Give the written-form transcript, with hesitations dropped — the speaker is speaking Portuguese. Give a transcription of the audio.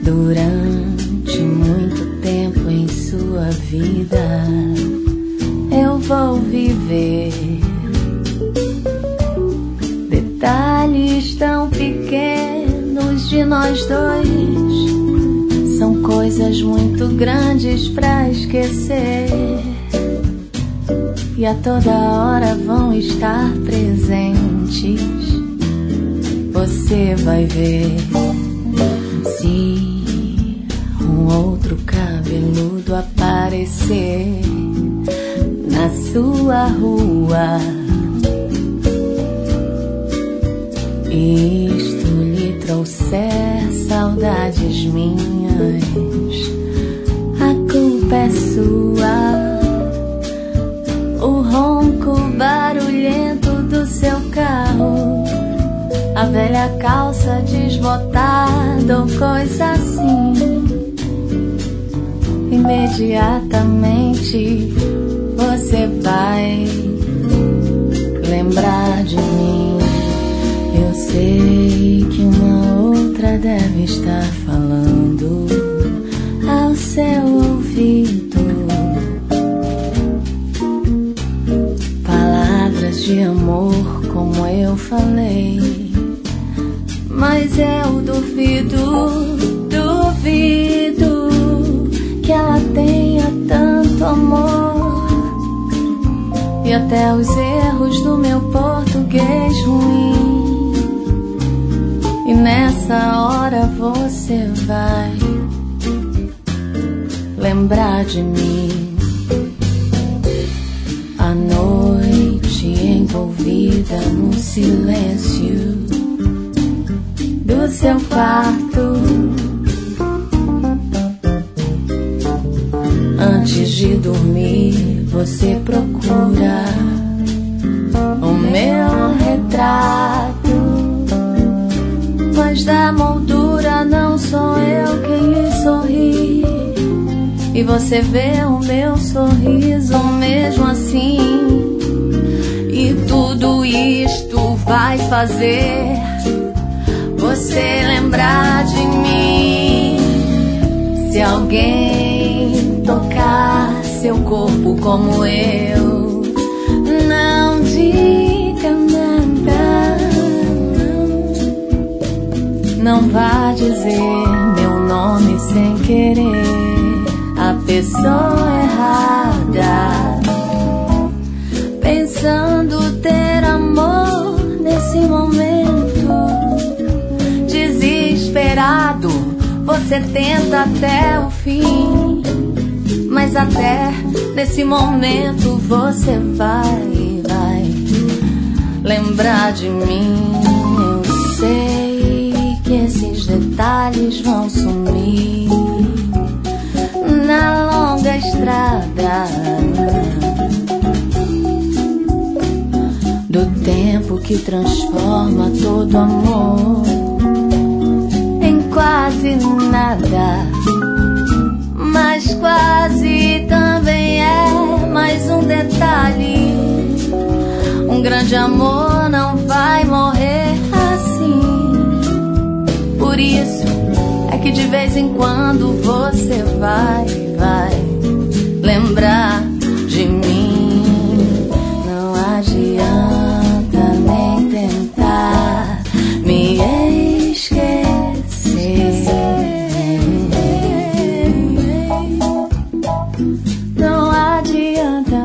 Durante muito tempo em sua vida eu vou viver detalhes tão pequenos de nós dois. São coisas muito grandes pra esquecer e a toda hora vão estar presentes. Você vai ver se um outro cabeludo aparecer na sua rua. Isto lhe trouxer saudades minhas, a culpa é sua. O ronco barulhento do seu carro, a velha calça desbotada ou coisa assim. Imediatamente você vai lembrar de mim. Eu sei que uma outra deve estar falando ao seu ouvido palavras de amor como eu falei, mas eu duvido que ela tenha tanto amor. E até os erros do meu português ruim, e nessa hora você vai lembrar de mim. A noite envolvida no silêncio do seu quarto, antes de dormir você procura o meu retrato, mas da moldura não sou eu quem lhe sorri, e você vê o meu sorriso mesmo assim. E tudo isto vai fazer você lembrar de mim. Se alguém tocar seu corpo como eu, não diga nada, não vá dizer meu nome sem querer a pessoa errada, pensando ter amor nesse momento desesperado. Você tenta até o fim, mas até nesse momento você vai lembrar de mim. Eu sei que esses detalhes vão sumir na longa estrada do tempo que transforma todo amor em quase nada. Mas quase também é mais um detalhe. Um grande amor não vai morrer assim. Por isso é que de vez em quando você vai lembrar de mim. Não adianta nem tentar me esquecer. Não adianta